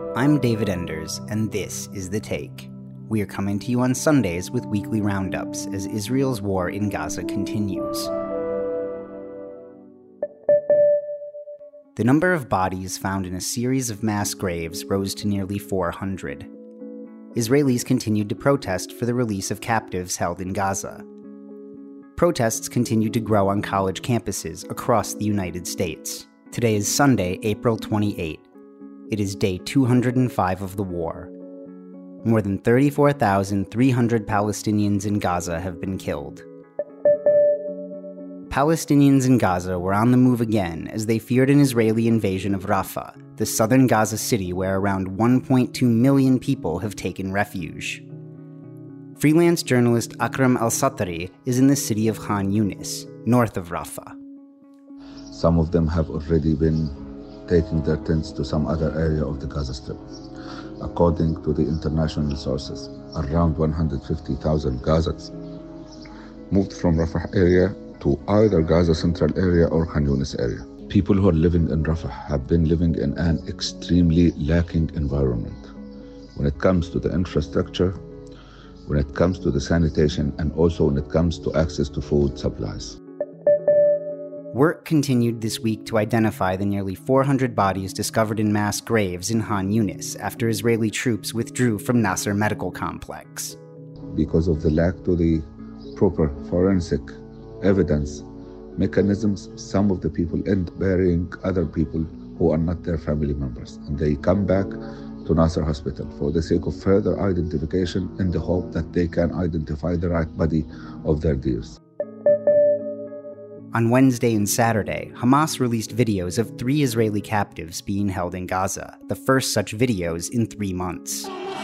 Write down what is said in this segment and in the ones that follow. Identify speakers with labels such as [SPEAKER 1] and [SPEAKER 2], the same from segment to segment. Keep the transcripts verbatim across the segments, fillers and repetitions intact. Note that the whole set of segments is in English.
[SPEAKER 1] I'm David Enders, and this is The Take. We are coming to you on Sundays with weekly roundups as Israel's war in Gaza continues. The number of bodies found in a series of mass graves rose to nearly four hundred. Israelis continued to protest for the release of captives held in Gaza. Protests continued to grow on college campuses across the United States. Today is Sunday, April twenty-eighth. It is day two hundred five of the war. More than thirty-four thousand three hundred Palestinians in Gaza have been killed. Palestinians in Gaza were on the move again as they feared an Israeli invasion of Rafah, the southern Gaza city where around one point two million people have taken refuge. Freelance journalist Akram Al-Satari is in the city of Khan Yunis, north of Rafah.
[SPEAKER 2] Some of them have already been taking their tents to some other area of the Gaza Strip. According to the international sources, around one hundred fifty thousand Gazans moved from Rafah area to either Gaza Central area or Khan Yunis area. People who are living in Rafah have been living in an extremely lacking environment when it comes to the infrastructure, when it comes to the sanitation, and also when it comes to access to food supplies.
[SPEAKER 1] Work continued this week to identify the nearly four hundred bodies discovered in mass graves in Khan Yunis after Israeli troops withdrew from Nasser Medical Complex.
[SPEAKER 2] Because of the lack to the proper forensic evidence mechanisms, some of the people end burying other people who are not their family members, and they come back to Nasser Hospital for the sake of further identification in the hope that they can identify the right body of their dears.
[SPEAKER 1] On Wednesday and Saturday, Hamas released videos of three Israeli captives being held in Gaza, the first such videos in three months.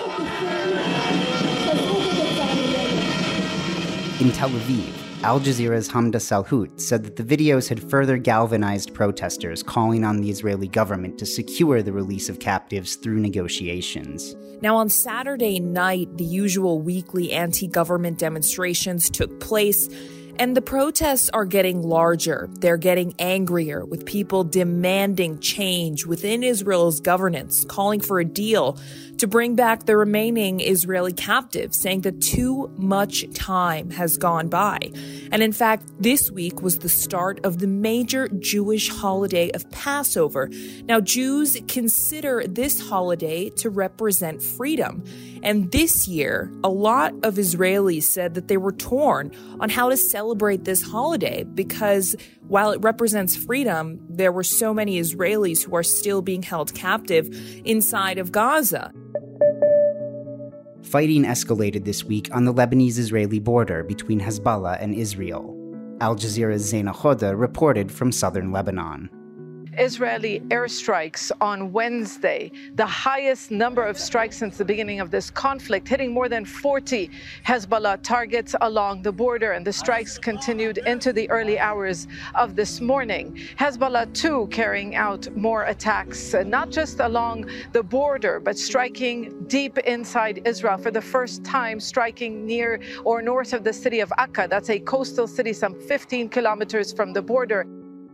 [SPEAKER 1] In Tel Aviv, Al Jazeera's Hamda Salhout said that the videos had further galvanized protesters calling on the Israeli government to secure the release of captives through negotiations.
[SPEAKER 3] Now, on Saturday night, the usual weekly anti-government demonstrations took place, and the protests are getting larger. They're getting angrier, with people demanding change within Israel's governance, calling for a deal to bring back the remaining Israeli captives, saying that too much time has gone by. And in fact, this week was the start of the major Jewish holiday of Passover. Now, Jews consider this holiday to represent freedom. And this year, a lot of Israelis said that they were torn on how to celebrate this holiday because while it represents freedom, there were so many Israelis who are still being held captive inside of Gaza.
[SPEAKER 1] Fighting escalated this week on the Lebanese-Israeli border between Hezbollah and Israel. Al Jazeera's Zaina Khoda reported from southern Lebanon.
[SPEAKER 4] Israeli airstrikes on Wednesday, the highest number of strikes since the beginning of this conflict, hitting more than forty Hezbollah targets along the border, and the strikes continued into the early hours of this morning. Hezbollah, too, carrying out more attacks, not just along the border, but striking deep inside Israel for the first time, striking near or north of the city of Akka. That's a coastal city some fifteen kilometers from the border.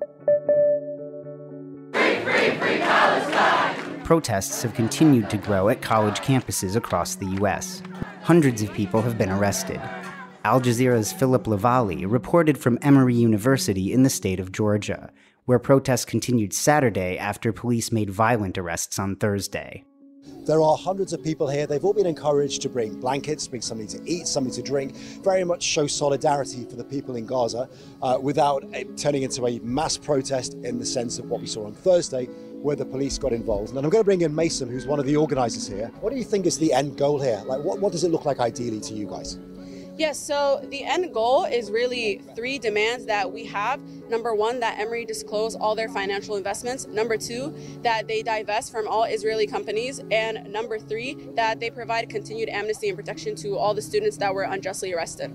[SPEAKER 1] Free, free Palestine! Protests have continued to grow at college campuses across the U S. Hundreds of people have been arrested. Al Jazeera's Philip Lavalley reported from Emory University in the state of Georgia, where protests continued Saturday after police made violent arrests on Thursday.
[SPEAKER 5] There are hundreds of people here. They've all been encouraged to bring blankets, bring something to eat, something to drink, very much show solidarity for the people in Gaza uh, without it turning into a mass protest in the sense of what we saw on Thursday, where the police got involved. And I'm going to bring in Mason, who's one of the organizers here. What do you think is the end goal here? Like, what, what does it look like ideally to you guys?
[SPEAKER 6] Yes, so the end goal is really three demands that we have. Number one, that Emory disclose all their financial investments. Number two, that they divest from all Israeli companies. And number three, that they provide continued amnesty and protection to all the students that were unjustly arrested.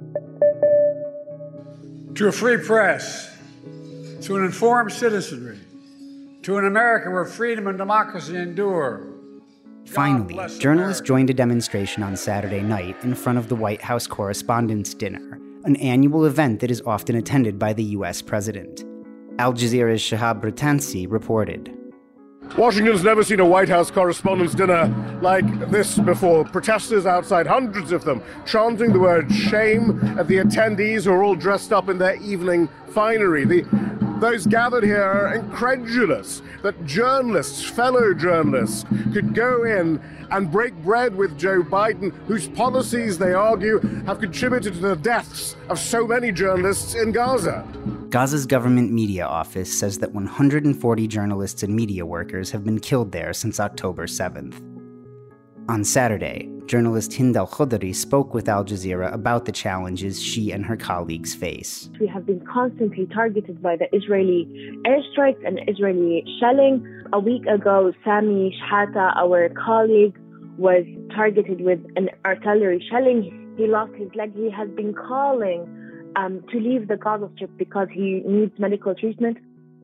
[SPEAKER 7] To a free press, to an informed citizenry, to an America where freedom and democracy endure.
[SPEAKER 1] Finally, journalists joined a demonstration on Saturday night in front of the White House Correspondents' Dinner, an annual event that is often attended by the U S president. Al Jazeera's Shahab Ratansi reported.
[SPEAKER 8] Washington's never seen a White House Correspondents' Dinner like this before. Protesters outside, hundreds of them, chanting the word shame at the attendees who are all dressed up in their evening finery. The, those gathered here are incredulous that journalists, fellow journalists, could go in and break bread with Joe Biden, whose policies, they argue, have contributed to the deaths of so many journalists in Gaza.
[SPEAKER 1] Gaza's government media office says that one hundred forty journalists and media workers have been killed there since October seventh. On Saturday, journalist Hind al-Khudri spoke with Al Jazeera about the challenges she and her colleagues face.
[SPEAKER 9] We have been constantly targeted by the Israeli airstrikes and Israeli shelling. A week ago, Sami Shahata, our colleague, was targeted with an artillery shelling. He lost his leg. He has been calling um, to leave the Gaza Strip because he needs medical treatment.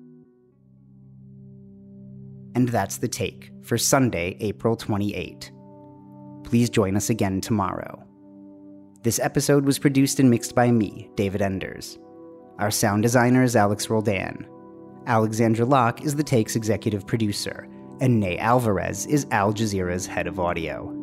[SPEAKER 1] And that's The Take for Sunday, April twenty-eighth. Please join us again tomorrow. This episode was produced and mixed by me, David Enders. Our sound designer is Alex Roldan. Alexandra Locke is The Take's executive producer, and Ney Alvarez is Al Jazeera's head of audio.